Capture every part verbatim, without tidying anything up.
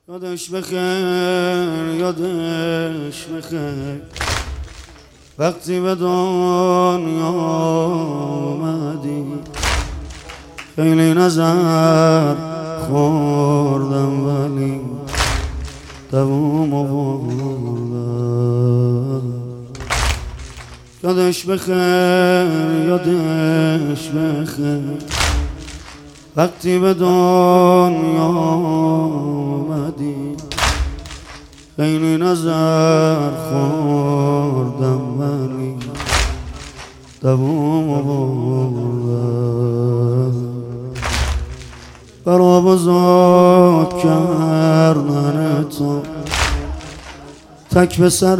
یادش بخیر یادش بخیر وقتی به دنیا آمدی خیلی نظر خوردم ولی دوام آوردم. یادش بخیر یادش بخیر وقتی به دنیا آمدی خیلی نظر خوردم ولی دوام آوردم. برا بزرگ کردن تو تک به سر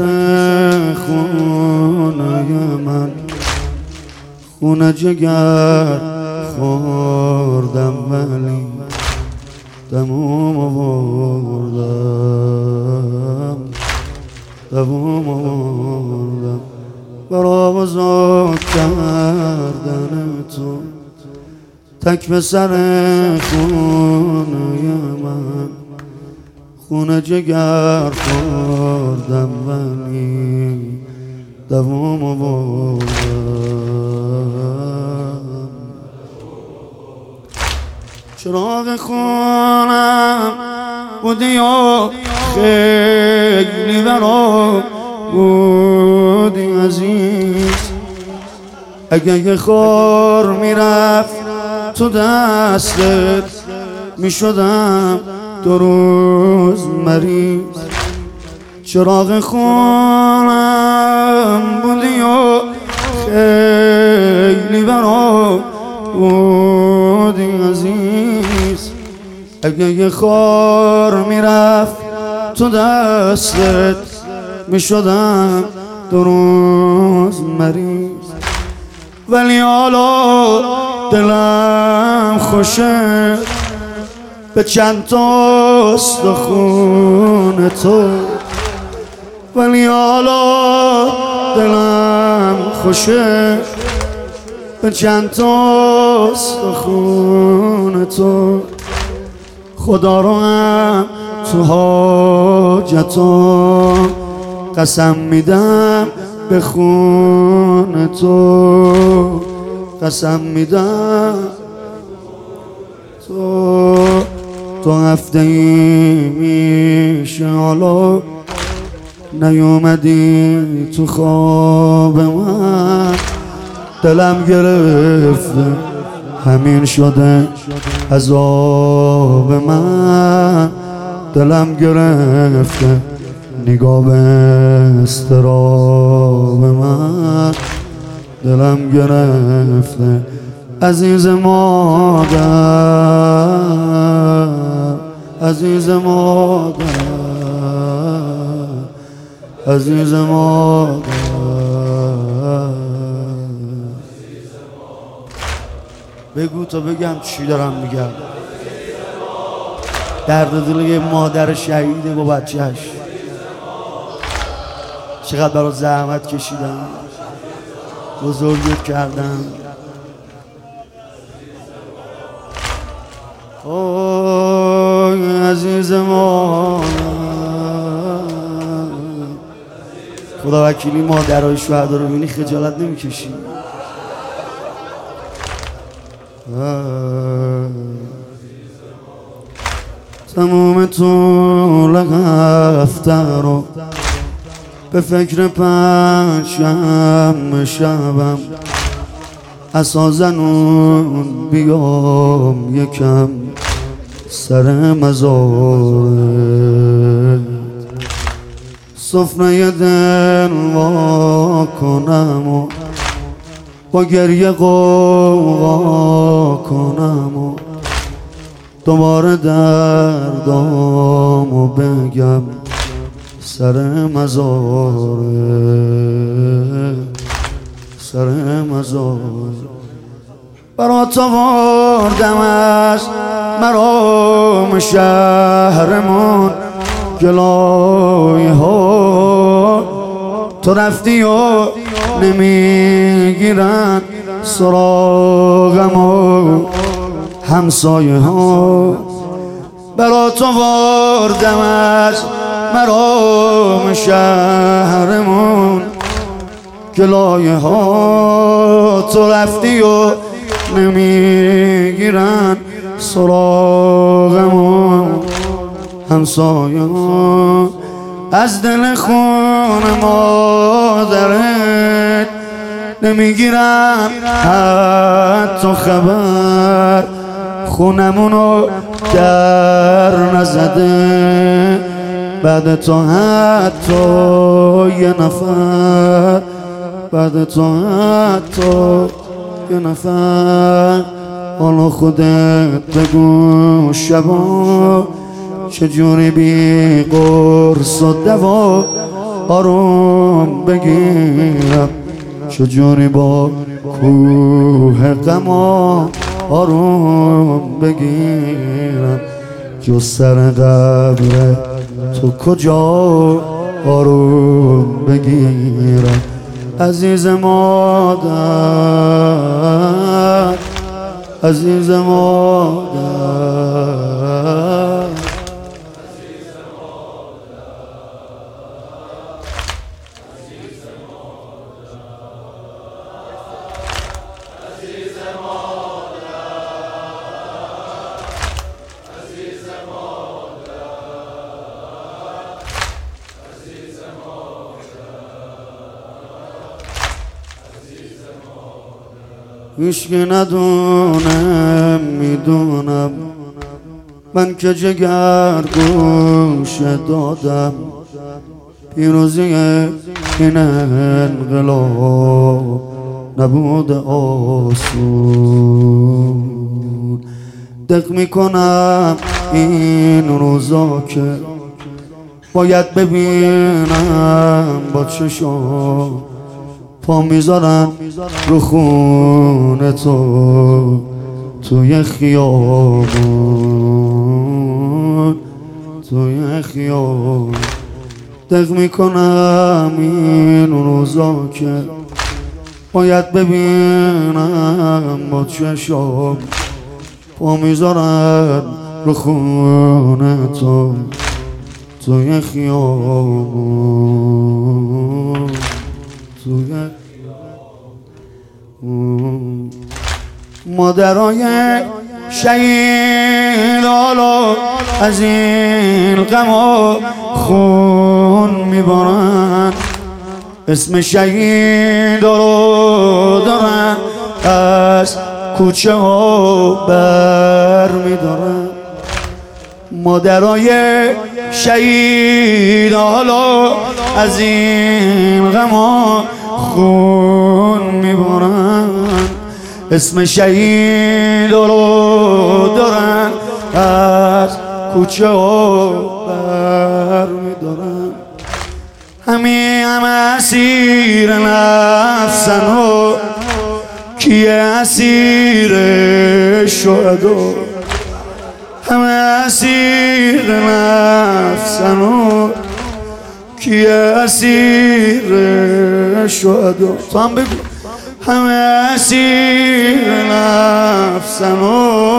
خونه من خونه جگر خوردم ولی دوام آوردم دوام آوردم. برا بزرگ کردن تو تک به سر خونه من خونه جگر خوردم ولی دوام آوردم. چراغ خونم بودی و خیلی برام بودی عزیز، اگه یه خور میرفت تو دستت میشدم دو روز مریض. چراغ خونم بودی و خیلی برام بودی عزیز، اگه یه خور میرفت تو دستت میشدم دو روز مریض. ولی حالا دلم خوشه به چند تا استخون تو، ولی حالا دلم خوشه به چند تا استخون تو. خدا رو هم تو حاجتم قسم میدم به خون تو، قسم میدم تو تو هفته ای میشه حالا نیومدی تو خواب من. دلم گرفته همین شده عذاب من، دلم گرفته نگاه به استراب من، دلم گرفته عزیز مادر عزیز مادر عزیز مادر. بگو تا بگم چی دارم میگم. درد دل یه مادر شهیده با بچهش چقدر برای زحمت کشیدم، بزرگت کردم. اوه عزیز مادر، خدا وکیلی مادرهای شهدا رو ببینی خجالت نمیکشی؟ تمام طول هفته رو به فکر پنجشنبه شبم عصا زنون بیام یکم سر مزارت، سفره دل وا کنم و با گریه قوقا کنم و دوباره دردامو بگم سر مزاره سر مزاره. برات آوردم از مرام شهرمون گلای ها، تو رفتی و نمیگیرن سراغم و همسایه ها. برا تو وردم از مرام شهرمون که لایه ها تو رفتی و نمیگیرن سراغمون. همسایه‌ها از دل خون مادرت نمیگیرن حتی خبر، خونمونو در نزده بعد تو حتی یه نفر، بعد تو حتی یه نفر. حالا خودت بگو شبا چجوری بی قرص و دوا آروم بگیرم، چجوری با کوه غما آروم بگیرم. جز سر قبر تو کجا آروم بگیرم. عزیز مادر، عزیز مادر، هیچکی ندونم میدونم من که جگر گوش دادم پیروزی این انقلاب نبود آسون. دق میکنم این روزا که باید ببینم با چشم، پا میذارم رو خون تو توی خیابون، توی خیابون. دق میکنم این روزا که باید ببینم با چشم، پا میذارم رو خون تو توی خیابون، توی مادرای شهید حالا از این غم و خون میبارن، اسم شهید رو دارن از کوچه ها بر میدارن. مادرای شهید حالا از این غم خون میبارن، اسم شهید رو دارن از کوچه ها بر میدارن. همین هم اسیر نفسن و کیه اسیر شهدا، همه اسیر نفسن و کیه اسیر شهدا. تو هم بگو همه اسیر نفسن و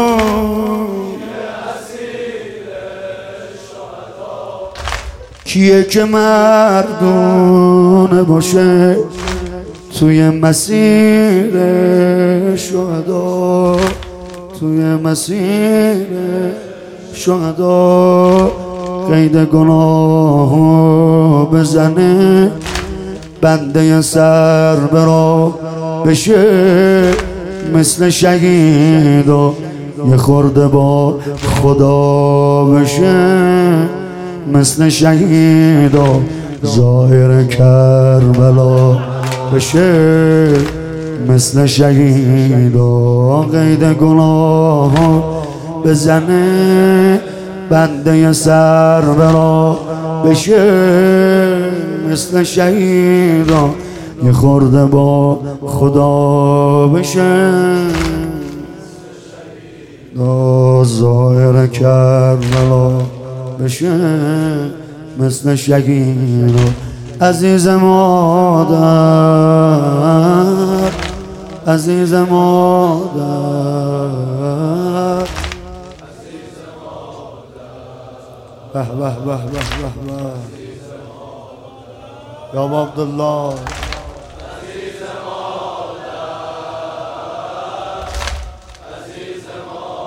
کیه که مردونه باشه توی مسیر شهدا، توی مسیر شهدا. قید گناهو بزنه بنده سر برا بشه مثل شهیدا، یه خورده با خدا بشه مثل شهیدا. ظاهر کربلا بشه مثل شهیدا. قید گناه بزنه بنده سر برا بشه مثل شهیدا، یه خورده با خدا بشه. ظاهر کربلا بشه مثل شهیدا. عزیز مادر، عزیز مادر، به به به به به به یا ابا عبدالله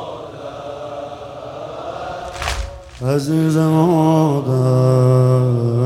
عزیز مادر